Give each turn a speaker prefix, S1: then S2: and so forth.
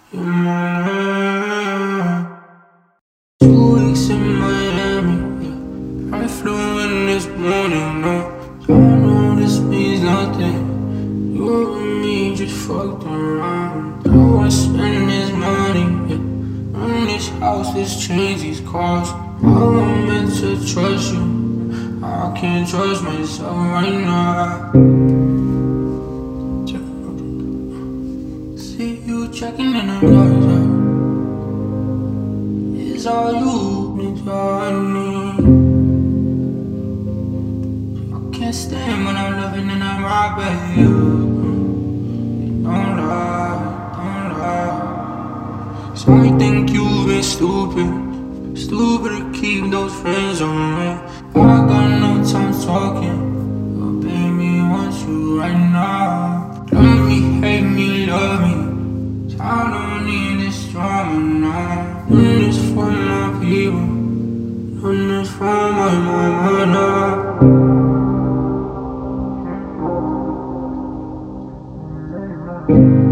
S1: You're my 2 weeks in Miami, yeah. I flew in this morning, no. I know this means nothing. You and me just fucked around. How I spend this money, yeah. On this house, this chains, these cars. How I'm meant to trust you. I can't trust myself right now. See you checking in the water. It's all you need, all I need. I can't stand when I'm loving and I'm robbing you. Don't lie, don't lie. So I think you've been stupid. Stupid to keep those friends on me. I got no time talking, but baby, I want you right now. Love me, hate me, love me. I don't need this drama now. Doing this for my people, doing this for my mama now.